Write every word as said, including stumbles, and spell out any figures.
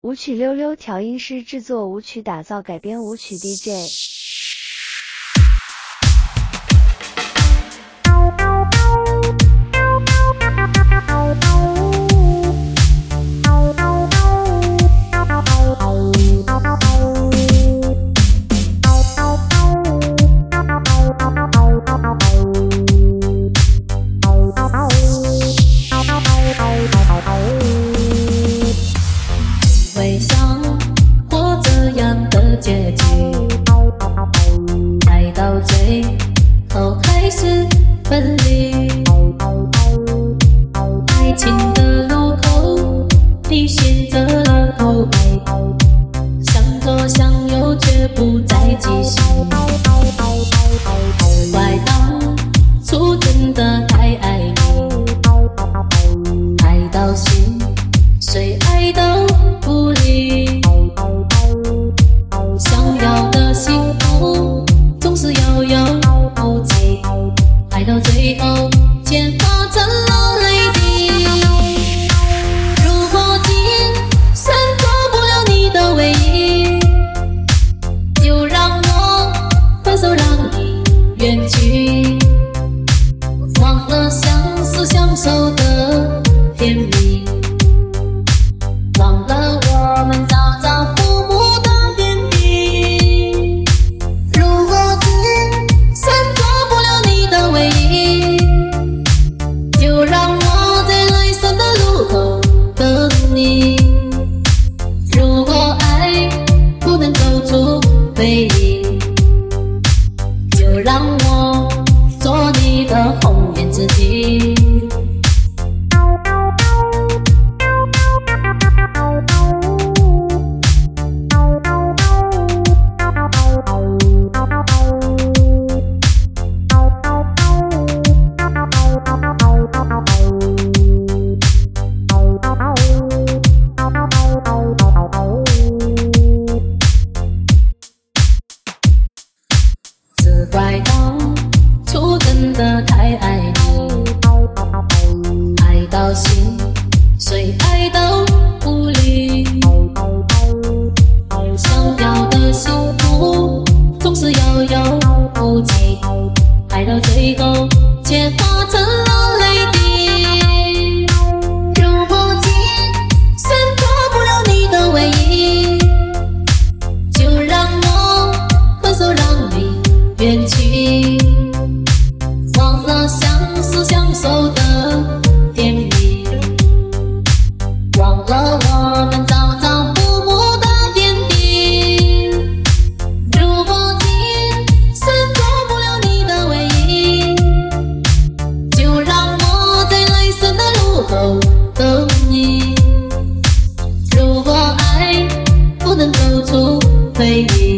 舞曲溜溜调音师制作舞曲打造改编舞曲 D J。 会想过这样的结局，爱到最后还是分离。爱情的路口，你选择了后悔，向左向右却不再继续。只怪当初真的太爱你，爱到心谁爱都不理，想要的幸福总是遥遥无期，爱到最后却化成了泪滴。如果今生做不了你的唯一，就让我分手，让你远去，忘了相思相守的甜蜜，忘了我们朝朝暮暮的点滴。如果今生做不了你的唯一，就让我在来生的路口等你。如果爱不能走出回忆，就让我做你的红颜知己。只怪当初真的太爱你，爱到心谁爱都不理，想要的幸福总是遥遥无期，爱到最后却化成了泪滴。如果今生做不了你的唯一，就让我分手，让你远去，忘了相思相守的甜蜜，忘了我们朝朝暮暮的点滴。如果今生做不了你的唯一，就让我在来生的路口等你。如果爱不能走出回忆，